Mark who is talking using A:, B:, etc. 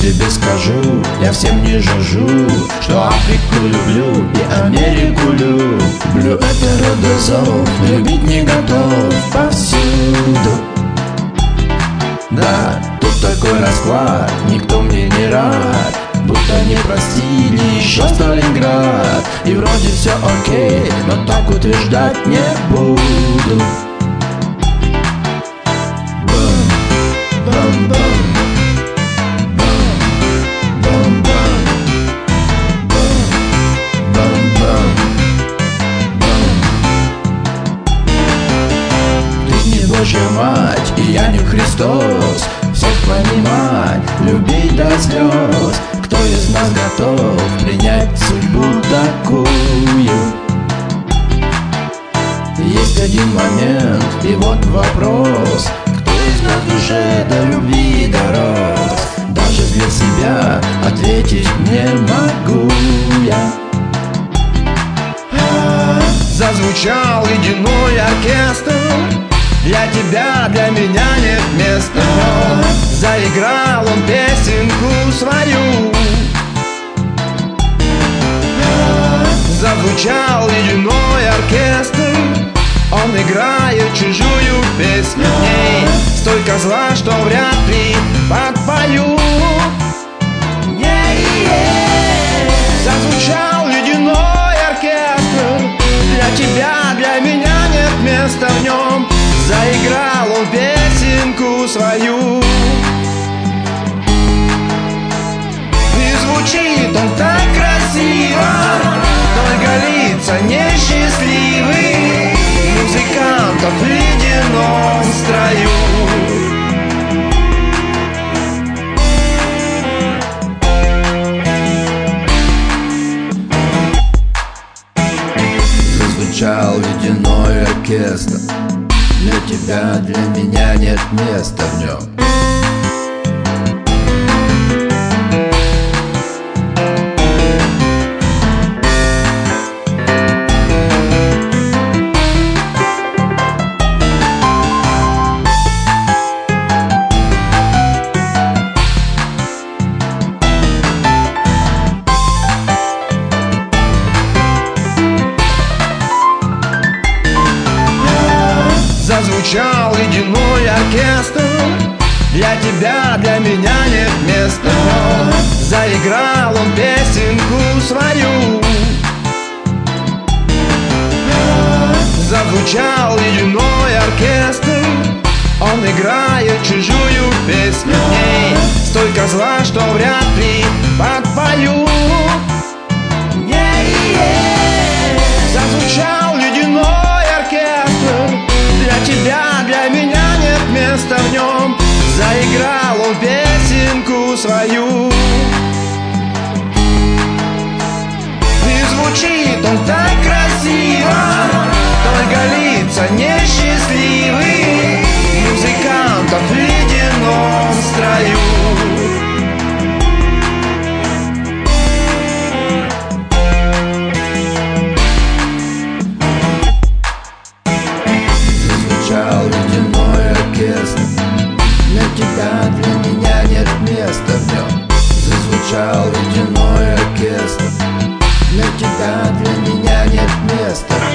A: тебе скажу, я всем не жажу, что Африку люблю и Америку люблю. Это родозов, любить не готов повсюду. Да, тут такой расклад, никто мне не рад, будто не простили еще Сталинград. И вроде все окей, но так утверждать не буду. Божья мать, и я не Христос, всех понимать, любить до слез. Кто из нас готов принять судьбу такую? Есть один момент, и вот вопрос: кто из нас в душе до любви дорос? Даже для себя ответить не могу я.
B: Зазвучал ледяной оркестр. Для тебя, для меня нет места. Заиграл он песенку свою. Зазвучал ледяной оркестр. Он играет чужую песню. В ней столько зла, что вряд ли подпою. Зазвучал ледяной оркестр. Для тебя, для меня нет места в нем. Заиграл он песенку свою. И звучит он так красиво, только лица несчастливы музыкантов в ледяном строю.
A: Зазвучал ледяной оркестр. Для тебя, для меня нет места в нем.
B: Зазвучал ледяной оркестр. Для тебя, для меня нет места. Заиграл он песенку свою. Зазвучал ледяной оркестр. Он играет чужую песню. В ней столько зла, что вряд ли подпою. Зазвучал ледяной оркестр. Для тебя, для меня нет места в нем. Заиграл он песенку свою. И звучит он так красиво, только лица несчастливы музыкантов в ледяном строю.
A: Зазвучал ледяной оркестр. Для тебя, для меня нет места в нем. Зазвучал ледяной оркестр. Для тебя, для меня нет места.